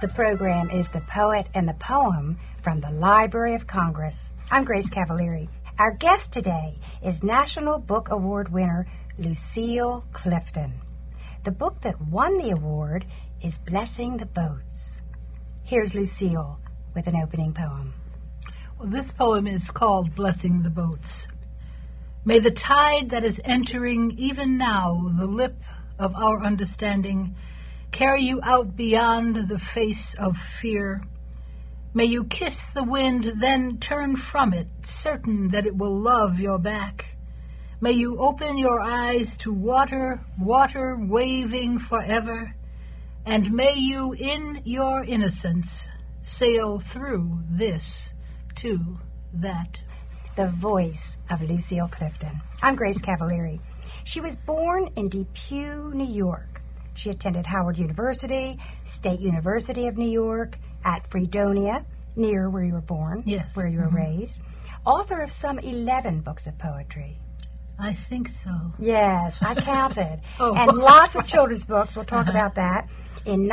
The program is The Poet and the Poem from the Library of Congress. I'm Grace Cavalieri. Our guest today is National Book Award winner Lucille Clifton. The book that won the award is Blessing the Boats. Here's Lucille with an opening poem. Well, this poem is called Blessing the Boats. May the tide that is entering even now the lip of our understanding carry you out beyond the face of fear. May you kiss the wind, then turn from it, certain that it will love your back. May you open your eyes to water, water waving forever, and may you, in your innocence, sail through this to that. The voice of Lucille Clifton. I'm Grace Cavalieri. She was born in Depew, New York. She attended Howard University, State University of New York, at Fredonia, near where you were born, yes, where you were raised. Author of some 11 books of poetry. I think so. Yes, I counted. Oh. And lots of children's books. We'll talk about that. In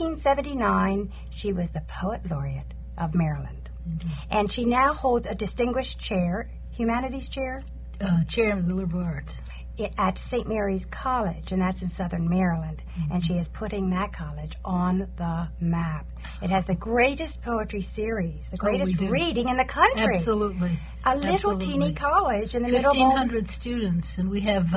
1979, she was the Poet Laureate of Maryland. Mm-hmm. And she now holds a distinguished chair, humanities chair? Chair of the liberal arts. At St. Mary's College, and that's in southern Maryland. Mm-hmm. And she is putting that college on the map. It has the greatest poetry series, the greatest reading in the country. Absolutely. A little teeny college in the middle of 1,500 students, and we have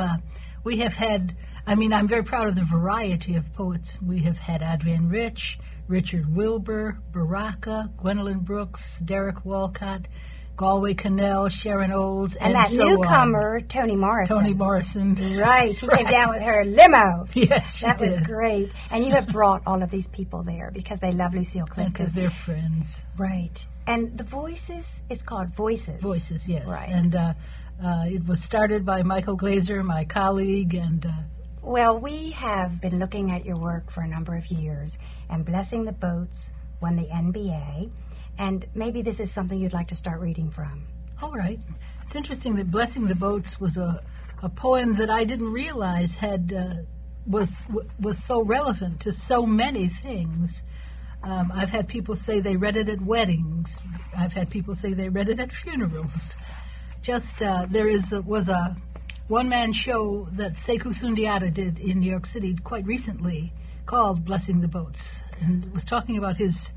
had, I'm very proud of the variety of poets. We have had Adrienne Rich, Richard Wilbur, Baraka, Gwendolyn Brooks, Derek Walcott, Galway Connell, Sharon Olds, and that so newcomer, Toni Morrison. Toni Morrison. Right. She came down with her limo. Yes, she That did. was great. And you have brought all of these people there because they love Lucille Clifton. Because they're friends. Right. And the Voices, it's called Voices. Voices, yes. Right. And it was started by Michael Glazer, my colleague, and... Well, we have been looking at your work for a number of years, and Blessing the Boats won the NBA. And maybe this is something you'd like to start reading from. All right. It's interesting that Blessing the Boats was a poem that I didn't realize was so relevant to so many things. I've had people say they read it at weddings. I've had people say they read it at funerals. There was a one-man show that Sekou Sundiata did in New York City quite recently called Blessing the Boats, and it was talking about his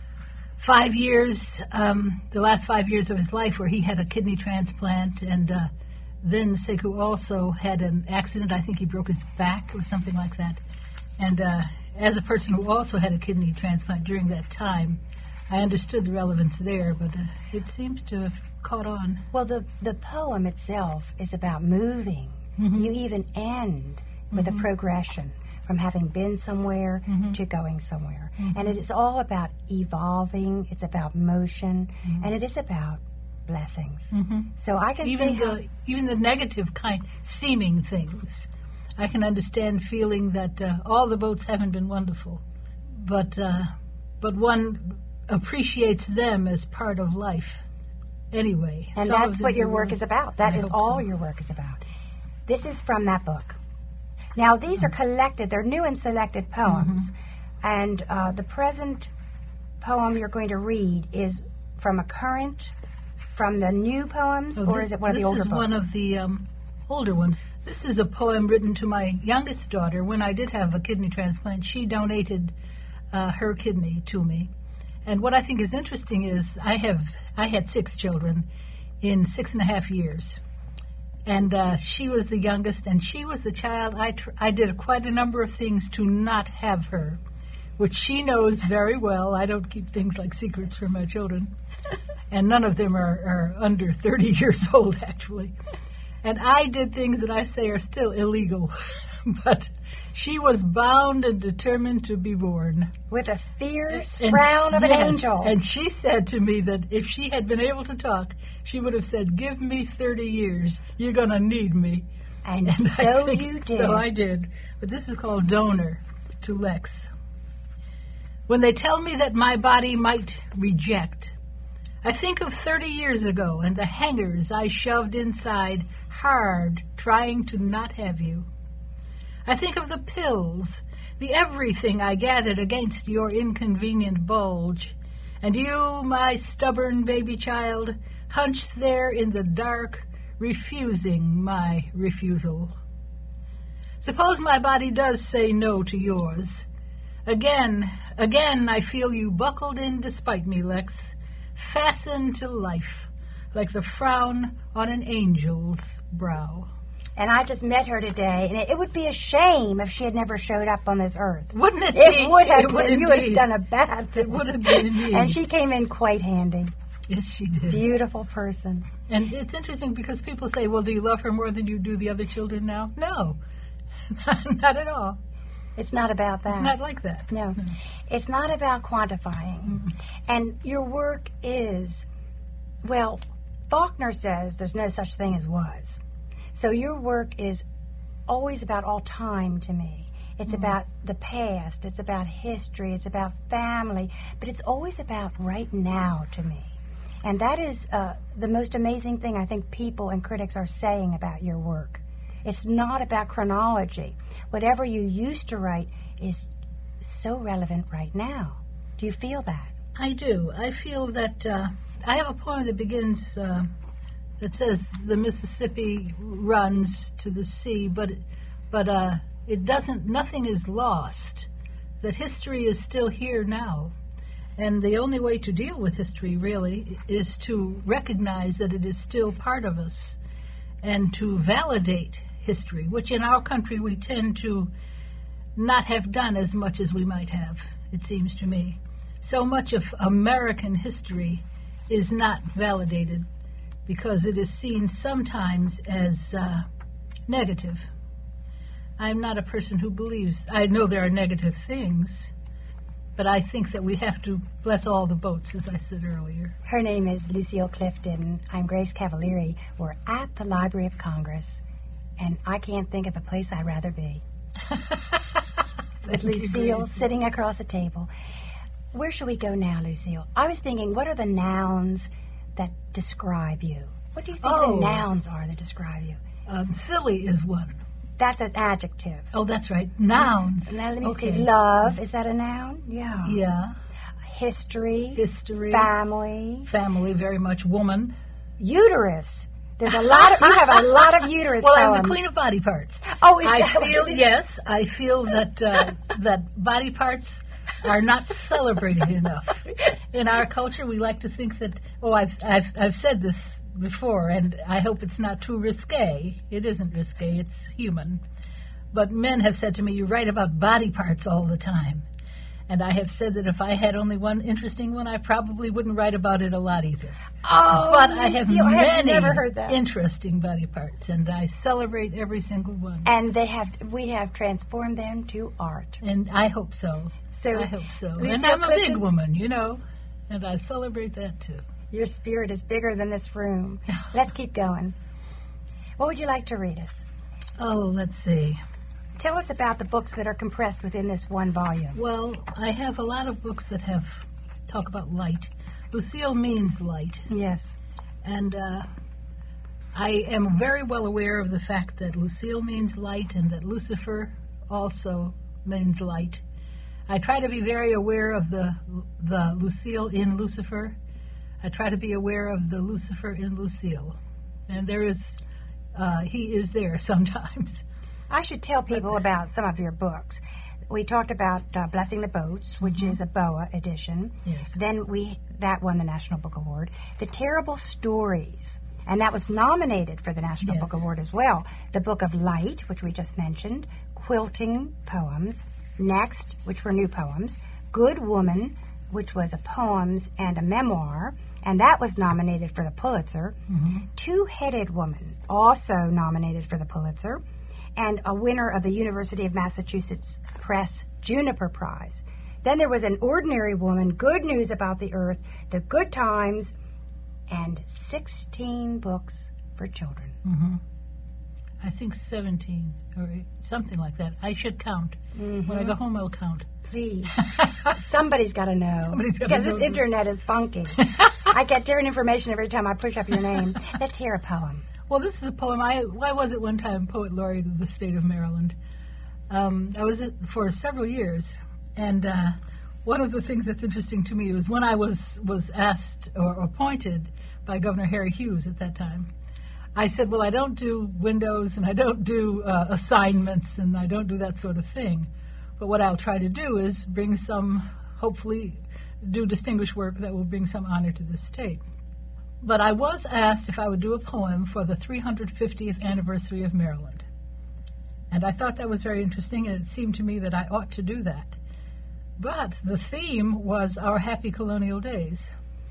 5 years, the last 5 years of his life where he had a kidney transplant, and then Sekou also had an accident. I think he broke his back or something like that. And as a person who also had a kidney transplant during that time, I understood the relevance there, but it seems to have caught on. Well, the poem itself is about moving. Mm-hmm. You even end with a progression from having been somewhere to going somewhere. Mm-hmm. And it is all about evolving, it's about motion, and it is about blessings. Mm-hmm. So I can see even the negative kind, seeming things. I can understand feeling that all the boats haven't been wonderful, but one appreciates them as part of life anyway. And that's what your work is about. That is all your work is about. This is from that book. Now, these are collected, they're new and selected poems, and the present poem you're going to read is from the new poems, or is it one of the older books? This is one of the older ones. This is a poem written to my youngest daughter. When I did have a kidney transplant, she donated her kidney to me. And what I think is interesting is I had 6 children in 6.5 years. And she was the youngest, and she was the child. I did quite a number of things to not have her, which she knows very well. I don't keep things like secrets from my children. And none of them are under 30 years old, actually. And I did things that I say are still illegal. But she was bound and determined to be born. With a fierce frown of an angel. And she said to me that if she had been able to talk, she would have said, "Give me 30 years. You're going to need me." And so you did. So I did. But this is called Donor to Lex. When they tell me that my body might reject, I think of 30 years ago and the hangers I shoved inside hard, trying to not have you. I think of the pills, the everything I gathered against your inconvenient bulge. And you, my stubborn baby child, hunched there in the dark, refusing my refusal. Suppose my body does say no to yours. Again, I feel you buckled in despite me, Lex, fastened to life, like the frown on an angel's brow. And I just met her today, and it would be a shame if she had never showed up on this earth. Wouldn't it be? It would have. It would You would have indeed. done a bad thing. It would have been indeed. And she came in quite handy. Yes, she did. Beautiful person. And it's interesting because people say, well, do you love her more than you do the other children now? No, not at all. It's not about that. It's not like that. No. It's not about quantifying. And your work is, well, Faulkner says there's no such thing as was. So your work is always about all time to me. It's about the past. It's about history. It's about family. But it's always about right now to me. And that is the most amazing thing I think people and critics are saying about your work. It's not about chronology. Whatever you used to write is so relevant right now. Do you feel that? I do. I feel that I have a poem that begins that says the Mississippi runs to the sea, but it doesn't. Nothing is lost. That history is still here now, and the only way to deal with history really is to recognize that it is still part of us, and to validate history, which in our country we tend to not have done as much as we might have. It seems to me, so much of American history is not validated because it is seen sometimes as negative. I'm not a person who believes. I know there are negative things, but I think that we have to bless all the boats, as I said earlier. Her name is Lucille Clifton. I'm Grace Cavalieri. We're at the Library of Congress, and I can't think of a place I'd rather be. With Lucille sitting across a table. Where should we go now, Lucille? I was thinking, what are the nouns that describe you? What do you think the nouns are that describe you? Silly is one. That's an adjective. Oh, that's right. Nouns. Now let me see. Love, is that a noun? Yeah. Yeah. History. History. Family. Family, very much. Woman. Uterus. There's a lot of, you have a lot of uterus Well, poems. I'm the queen of body parts. Oh, is I that what feel it is? yes. I feel that that body parts are not celebrated enough in our culture. We like to think that. Oh, I've said this before, and I hope it's not too risque. It isn't risque. It's human. But men have said to me, "You write about body parts all the time," and I have said that if I had only one interesting one, I probably wouldn't write about it a lot either. Oh, But I have Lucille, I have many never heard that. interesting body parts, and I celebrate every single one. And we have transformed them to art. And I hope so. So, I hope so. Lucille And I'm a Clifton- big woman, you know, and I celebrate that too. Your spirit is bigger than this room. Let's keep going. What would you like to read us? Oh, let's see. Tell us about the books that are compressed within this one volume. Well, I have a lot of books that have talk about light. Lucille means light. Yes. And I am very well aware of the fact that Lucille means light and that Lucifer also means light. I try to be very aware of the Lucille in Lucifer. I try to be aware of the Lucifer in Lucille. And there is, he is there sometimes. I should tell people about some of your books. We talked about Blessing the Boats, which is a BOA edition. Yes. Then that won the National Book Award. The Terrible Stories, and that was nominated for the National Yes. Book Award as well. The Book of Light, which we just mentioned. Quilting Poems. Next, which were new poems. Good Woman, which was a poems and a memoir, and that was nominated for the Pulitzer. Two-Headed Woman, also nominated for the Pulitzer, and a winner of the University of Massachusetts Press Juniper Prize. Then there was An Ordinary Woman, Good News About the Earth, The Good Times, and 16 books for children. I think 17 or something like that. I should count. When I go home, I'll count. Please. Somebody's got to know. Somebody's gotta because know this this. internet is funky. I get different information every time I push up your name. Let's hear a poem. Well, this is a poem. I was at one time poet laureate of the state of Maryland. I was for several years, and one of the things that's interesting to me was when I was asked or appointed by Governor Harry Hughes at that time, I said, well, I don't do windows, and I don't do assignments, and I don't do that sort of thing. But what I'll try to do is bring some, hopefully, do distinguished work that will bring some honor to the state. But I was asked if I would do a poem for the 350th anniversary of Maryland. And I thought that was very interesting, and it seemed to me that I ought to do that. But the theme was our happy colonial days.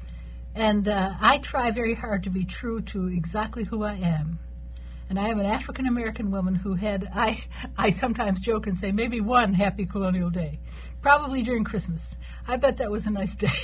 And I try very hard to be true to exactly who I am. And I am an African-American woman who had, I sometimes joke and say, maybe one happy colonial day, probably during Christmas. I bet that was a nice day.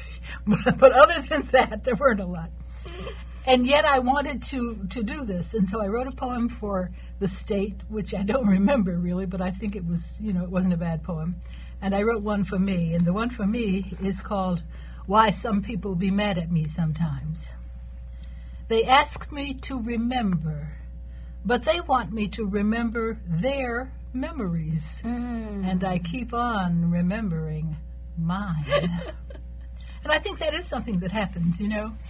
But other than that, there weren't a lot. And yet I wanted to do this. And so I wrote a poem for the state, which I don't remember really, but I think it was, it wasn't a bad poem. And I wrote one for me. And the one for me is called Why Some People Be Mad at Me Sometimes. They ask me to remember, but they want me to remember their memories. And I keep on remembering mine. And I think that is something that happens,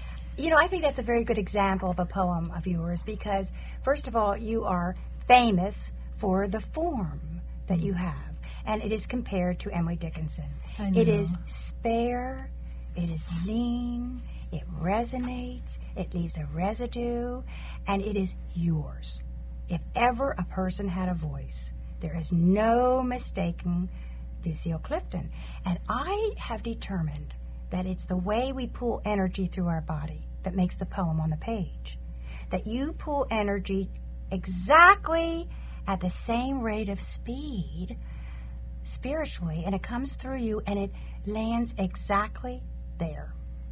I think that's a very good example of a poem of yours because, first of all, you are famous for the form that you have. And it is compared to Emily Dickinson. It is spare, it is lean, it resonates, it leaves a residue, and it is yours. If ever a person had a voice, there is no mistaking Lucille Clifton. And I have determined that it's the way we pull energy through our body that makes the poem on the page. That you pull energy exactly at the same rate of speed spiritually, and it comes through you and it lands exactly there.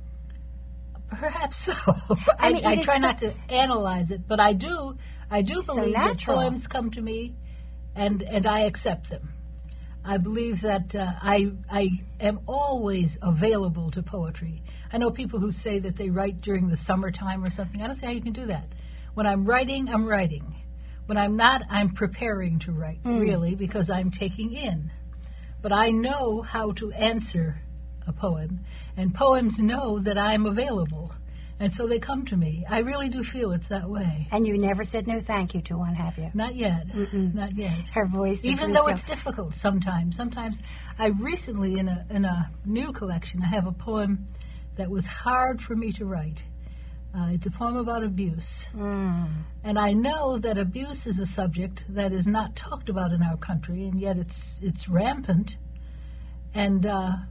Perhaps so. I try not to analyze it, but I do believe that poems come to me and I accept them. I believe that I am always available to poetry. I know people who say that they write during the summertime or something. I don't see how you can do that. When I'm writing, I'm writing. When I'm not, I'm preparing to write, really, because I'm taking in. But I know how to answer a poem, and poems know that I'm available. And so they come to me. I really do feel it's that way. And you never said no thank you to one, have you? Not yet. Not yet. Her voice is even though it's difficult sometimes. Sometimes I recently, in a new collection, I have a poem that was hard for me to write. It's a poem about abuse. And I know that abuse is a subject that is not talked about in our country, and yet it's rampant. And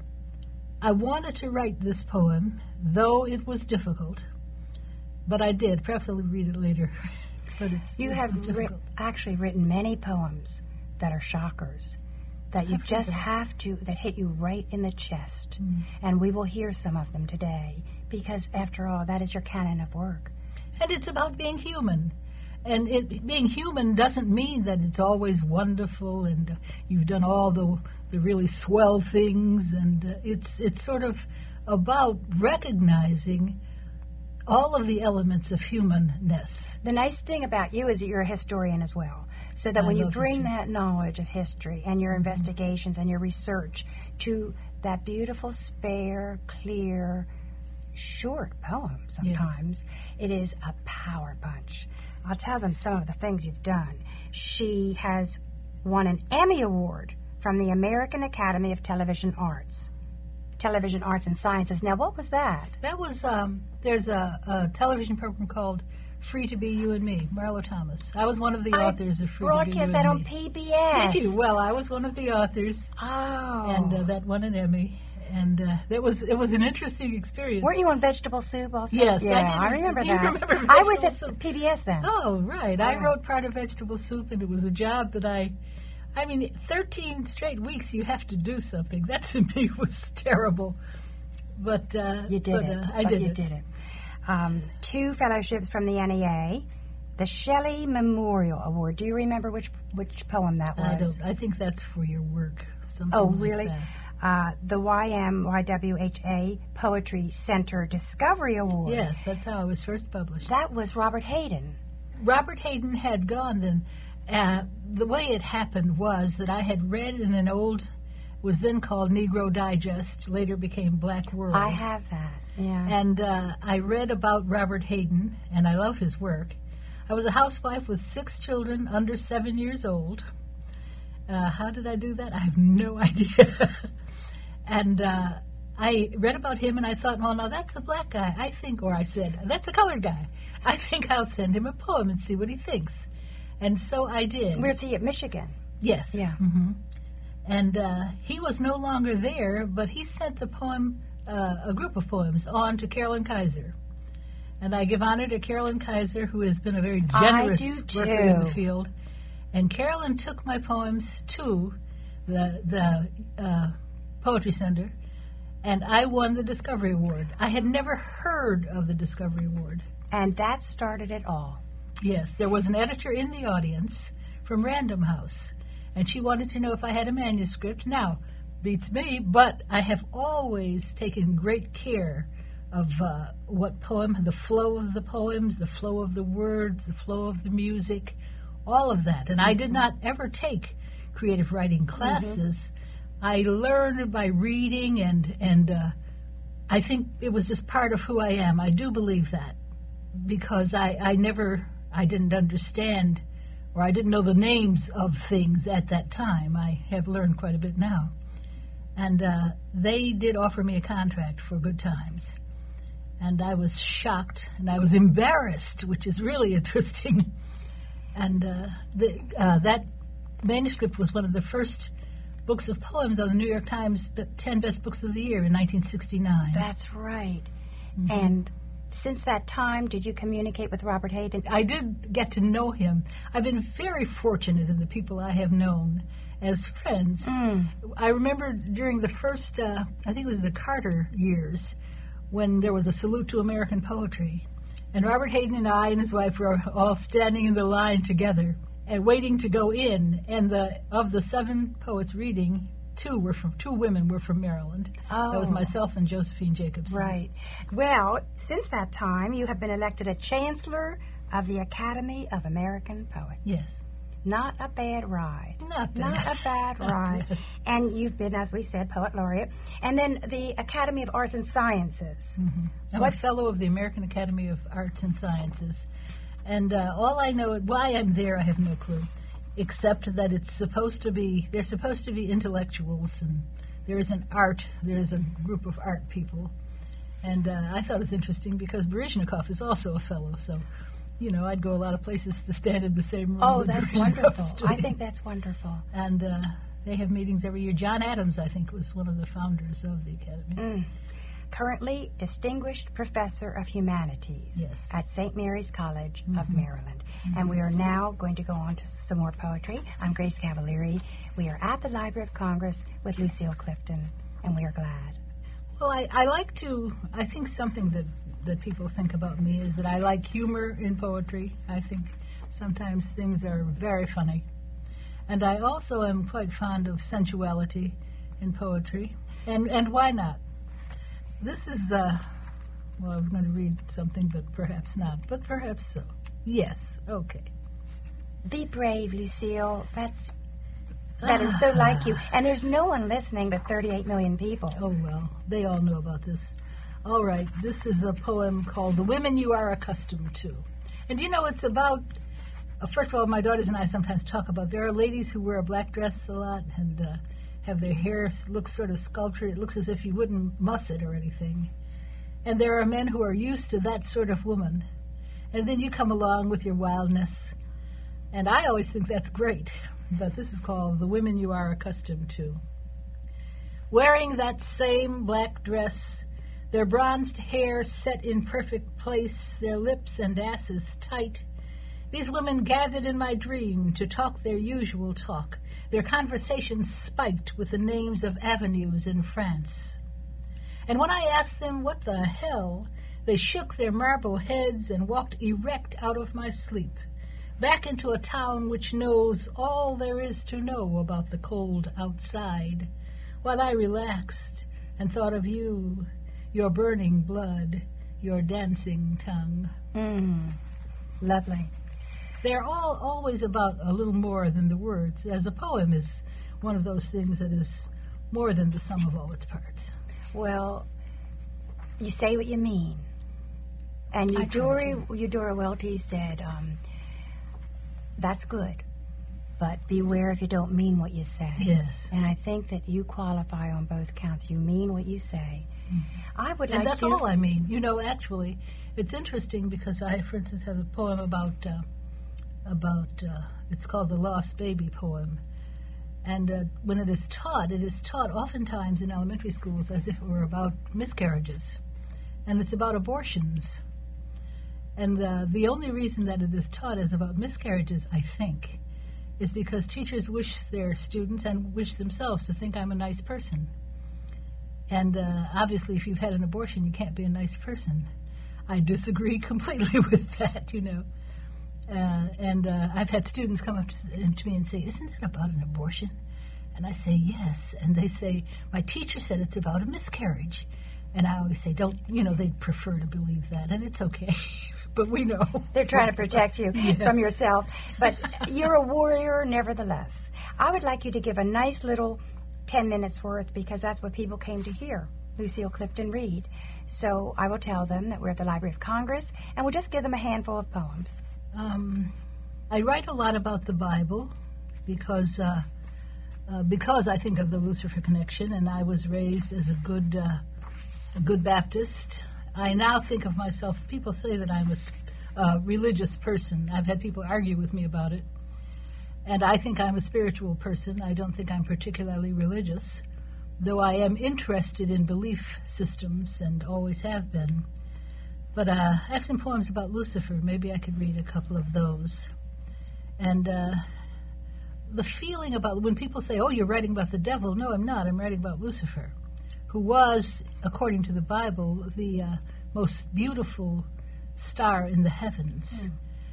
I wanted to write this poem, though it was difficult, but I did. Perhaps I'll read it later. But you have actually written many poems that are shockers, that you just have to, that hit you right in the chest. And we will hear some of them today, because after all, that is your canon of work. And it's about being human. And being human doesn't mean that it's always wonderful and you've done all the really swell things. And it's sort of about recognizing all of the elements of humanness. The nice thing about you is that you're a historian as well. So that when you bring that knowledge of history and your investigations and your research to that beautiful, spare, clear, short poem sometimes, it is a power punch. I'll tell them some of the things you've done. She has won an Emmy Award from the American Academy of Television Arts and Sciences. Now, what was that? That was, there's a television program called Free to Be You and Me, Marlo Thomas. I was one of the authors of Free to Be You and Me. Broadcast that on PBS. Did you? Well, I was one of the authors. Oh. And that won an Emmy. And it was an interesting experience. Weren't you on Vegetable Soup also? Yes, yeah, I did. I remember Do that. You remember I was at Soup? PBS then. Oh, right. I wrote part of Vegetable Soup, and it was a job that I mean, 13 straight weeks you have to do something. That to me was terrible. But you did it. I did it. 2 fellowships from the NEA. The Shelley Memorial Award. Do you remember which poem that was? I think that's for your work. Oh, really? Like that. The YMYWHA Poetry Center Discovery Award. Yes, that's how I was first published. That was Robert Hayden. Robert Hayden had gone then, The way it happened was that I had read in an old, was then called Negro Digest, later became Black World. I have that, yeah. And I read about Robert Hayden, and I love his work. I was a housewife with 6 children under 7 years old. How did I do that? I have no idea. And I read about him, and I thought, well, no, that's a black guy. I think, or I said, that's a colored guy. I think I'll send him a poem and see what he thinks. And so I did. Where's he, at Michigan? Yes. Yeah. Mm-hmm. And he was no longer there, but he sent the poem, a group of poems, on to Carolyn Kaiser. And I give honor to Carolyn Kaiser, who has been a very generous worker in the field. And Carolyn took my poems to the Poetry Center, and I won the Discovery Award. I had never heard of the Discovery Award. And that started it all. Yes, there was an editor in the audience from Random House, and she wanted to know if I had a manuscript. Now, beats me, but I have always taken great care of what poem, the flow of the poems, the flow of the words, the flow of the music, all of that. And I did not ever take creative writing classes. Mm-hmm. I learned by reading, and I think it was just part of who I am. I do believe that, because I didn't understand, or I didn't know the names of things at that time. I have learned quite a bit now. And they did offer me a contract for Good Times. And I was shocked, and I was embarrassed, which is really interesting. And that manuscript was one of the first books of poems on the New York Times 10 Best Books of the Year in 1969. That's right. Mm-hmm. And since that time, did you communicate with Robert Hayden? I did get to know him. I've been very fortunate in the people I have known as friends. I remember during the first, I think it was the Carter years, when there was a salute to American poetry. And Robert Hayden and I and his wife were all standing in the line together and waiting to go in. And of the 7 poets reading, 2 women were from Maryland. Oh. That was myself and Josephine Jacobson. Right. Well, since that time, you have been elected a Chancellor of the Academy of American Poets. Yes. Not a bad ride. Not bad. Not a bad ride. And you've been, as we said, Poet Laureate. And then the Academy of Arts and Sciences. Mm-hmm. I'm a fellow of the American Academy of Arts and Sciences. And all I know, why I'm there, I have no clue, except that they're supposed to be intellectuals, and there is a group of art people. And I thought it was interesting because Baryshnikov is also a fellow, so I'd go a lot of places to stand in the same room. Oh, that's wonderful. I think that's wonderful. And they have meetings every year. John Adams, I think, was one of the founders of the Academy. Currently Distinguished Professor of Humanities at St. Mary's College of Maryland. And we are now going to go on to some more poetry. I'm Grace Cavalieri. We are at the Library of Congress with Lucille Clifton, and we are glad. Well, I think something that people think about me is that I like humor in poetry. I think sometimes things are very funny. And I also am quite fond of sensuality in poetry. And why not? This is, I was going to read something, but perhaps not. But perhaps so. Yes, okay. Be brave, Lucille. That is so like you. And there's no one listening but 38 million people. Oh, well, they all know about this. All right, this is a poem called The Women You Are Accustomed To. And it's about, first of all, my daughters and I sometimes talk about, there are ladies who wear a black dress a lot and have their hair look sort of sculptured. It looks as if you wouldn't muss it or anything. And there are men who are used to that sort of woman. And then you come along with your wildness. And I always think that's great. But this is called The Women You Are Accustomed To. Wearing that same black dress, their bronzed hair set in perfect place, their lips and asses tight, these women gathered in my dream to talk their usual talk, their conversations spiked with the names of avenues in France. And when I asked them what the hell, they shook their marble heads and walked erect out of my sleep, back into a town which knows all there is to know about the cold outside, while I relaxed and thought of you, your burning blood, your dancing tongue. Lovely. they're all always about a little more than the words, as a poem is one of those things that is more than the sum of all its parts. Well, you say what you mean. And Eudora Welty said, that's good, but beware if you don't mean what you say. Yes. And I think that you qualify on both counts. You mean what you say. Mm-hmm. And that's all I mean. You know, actually, it's interesting because I, for instance, have a poem about it's called the Lost Baby poem. And when it is taught oftentimes in elementary schools as if it were about miscarriages. And it's about abortions. And the only reason that it is taught as about miscarriages, I think, is because teachers wish their students and wish themselves to think I'm a nice person. And obviously, if you've had an abortion, you can't be a nice person. I disagree completely with that, you know. And I've had students come up to me and say, isn't that about an abortion? And I say, yes. And they say, my teacher said it's about a miscarriage. And I always say, they'd prefer to believe that, and it's okay. But we know. They're trying to protect you from yourself. But you're a warrior nevertheless. I would like you to give a nice little 10 minutes worth, because that's what people came to hear, Lucille Clifton read. So I will tell them that we're at the Library of Congress, and we'll just give them a handful of poems. I write a lot about the Bible because I think of the Lucifer connection, and I was raised as a good Baptist. I now think of myself, people say that I'm a religious person. I've had people argue with me about it. And I think I'm a spiritual person. I don't think I'm particularly religious, though I am interested in belief systems and always have been. But I have some poems about Lucifer. Maybe I could read a couple of those. And the feeling about when people say, oh, you're writing about the devil. No, I'm not. I'm writing about Lucifer, who was, according to the Bible, the most beautiful star in the heavens,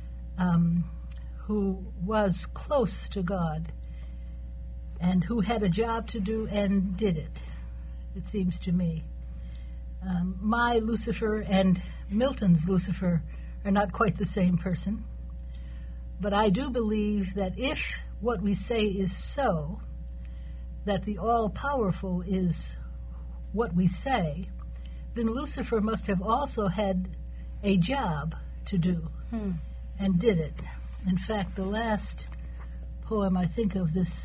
who was close to God, and who had a job to do and did it seems to me. My Lucifer and Milton's Lucifer are not quite the same person, but I do believe that if what we say is so, that the all-powerful is what we say, then Lucifer must have also had a job to do and did it. In fact, the last poem I think of this,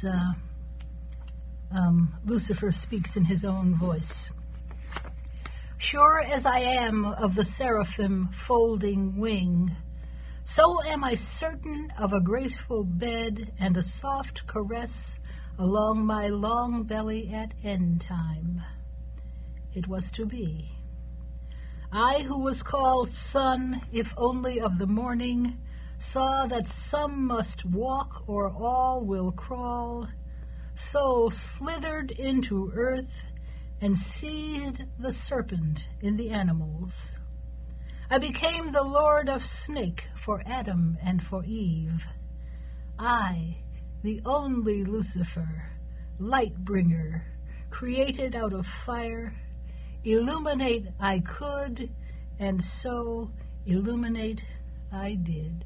Lucifer speaks in his own voice. Sure as I am of the seraphim folding wing, so am I certain of a graceful bed and a soft caress along my long belly at end time. It was to be. I who was called son, if only of the morning, saw that some must walk or all will crawl, so slithered into earth and seized the serpent in the animals. I became the lord of snake for Adam and for Eve. I, the only Lucifer, light bringer, created out of fire, illuminate I could, and so illuminate I did.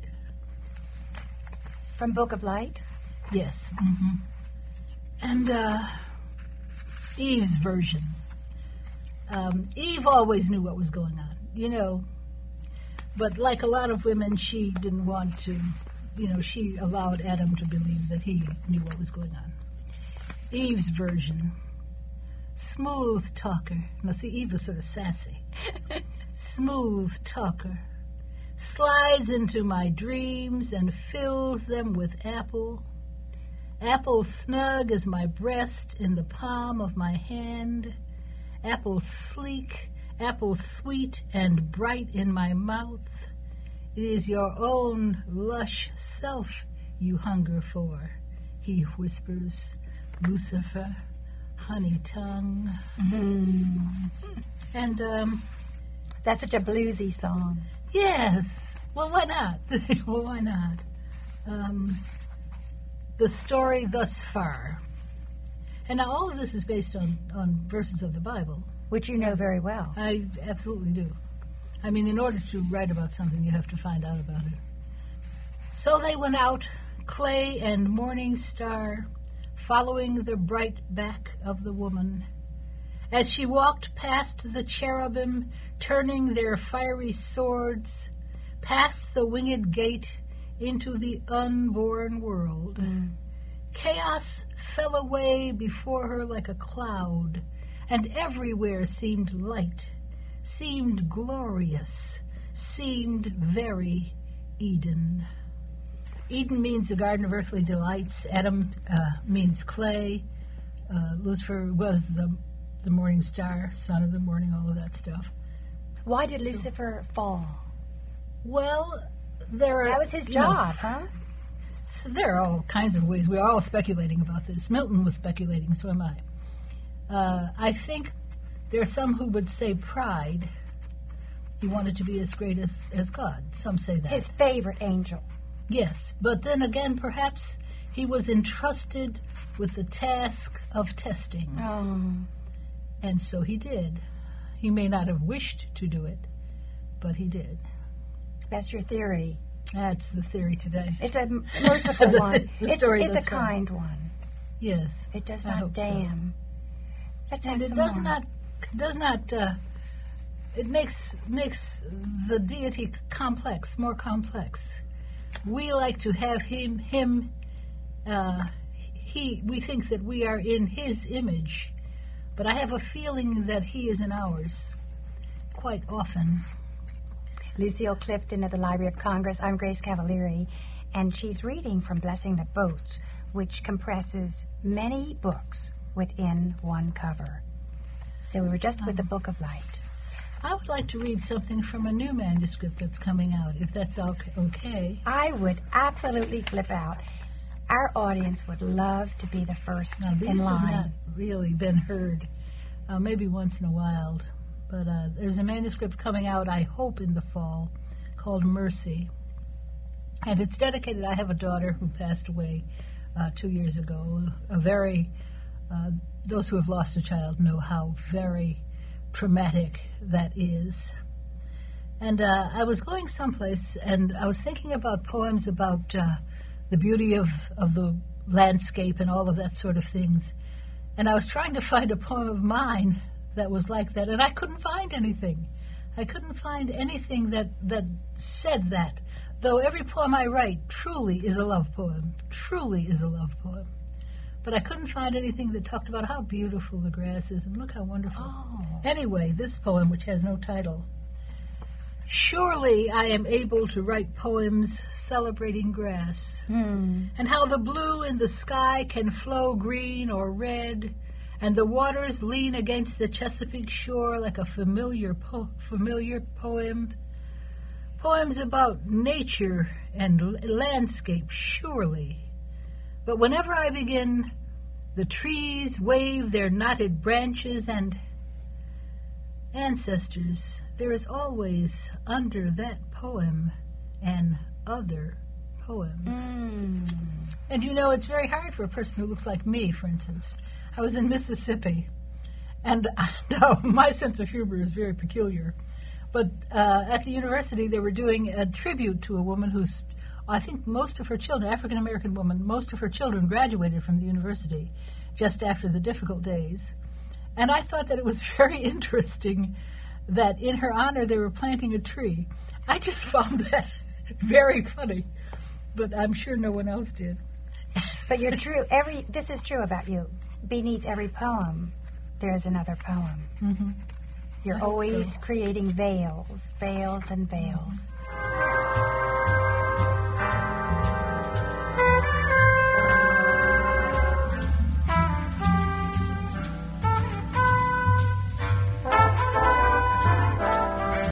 From Book of Light? Yes. Mm-hmm. And Eve's version. Eve always knew what was going on, you know. But like a lot of women, she didn't want to, she allowed Adam to believe that he knew what was going on. Eve's version. Smooth talker. Now, see, Eve was sort of sassy. Smooth talker. Slides into my dreams and fills them with apple. Apple snug as my breast in the palm of my hand. Apple sleek, apple sweet and bright in my mouth. It is your own lush self you hunger for, he whispers, Lucifer, honey tongue. And that's such a bluesy song. Yes. Well, why not? Well, why not? The story thus far. And now all of this is based on verses of the Bible. Which you know very well. I absolutely do. I mean, in order to write about something, you have to find out about it. So they went out, clay and morning star, following the bright back of the woman. As she walked past the cherubim, turning their fiery swords, past the winged gate into the unborn world. Chaos fell away before her like a cloud, and everywhere seemed light, seemed glorious, seemed very Eden. Eden means the garden of earthly delights. Adam means clay. Lucifer was the morning star, son of the morning, all of that stuff. Why did Lucifer fall? Well, that was his job, huh? So there are all kinds of ways. We're all speculating about this. Milton was speculating, so am I. I think there are some who would say pride. He wanted to be as great as God. Some say that. His favorite angel. Yes, but then again, perhaps he was entrusted with the task of testing. And so he did. He may not have wished to do it, but he did. That's your theory. That's the theory today. It's a merciful one. It's a kind one. Yes. It does not damn. So. And it does not. It makes the deity complex, more complex. We like to have him. We think that we are in his image, but I have a feeling that he is in ours quite often. Lucille Clifton of the Library of Congress. I'm Grace Cavalieri, and she's reading from Blessing the Boats, which compresses many books within one cover. So we were just with the Book of Light. I would like to read something from a new manuscript that's coming out, if that's okay. I would absolutely flip out. Our audience would love to be the first now, in these line. have not really been heard, maybe once in a while. But there's a manuscript coming out, I hope, in the fall, called Mercy. And it's dedicated, I have a daughter who passed away 2 years ago. Those who have lost a child know how very traumatic that is. And I was going someplace, and I was thinking about poems about the beauty of the landscape and all of that sort of things. And I was trying to find a poem of mine that was like that, and I couldn't find anything. I couldn't find anything that said that, though every poem I write truly is a love poem, truly is a love poem. But I couldn't find anything that talked about how beautiful the grass is, and look how wonderful. Anyway, this poem, which has no title. Surely I am able to write poems celebrating grass, and how the blue in the sky can flow green or red, and the waters lean against the Chesapeake shore like a familiar poem. Poems about nature and landscape, surely. But whenever I begin, the trees wave their knotted branches, and ancestors, there is always under that poem an other poem. And you know, it's very hard for a person who looks like me, for instance. I was in Mississippi, and now my sense of humor is very peculiar. But at the university, they were doing a tribute to a woman who's, I think most of her children, African-American woman, most of her children graduated from the university just after the difficult days. And I thought that it was very interesting that in her honor they were planting a tree. I just found that very funny, but I'm sure no one else did. But you're true. This is true about you. Beneath every poem, there is another poem. You're always creating veils and veils.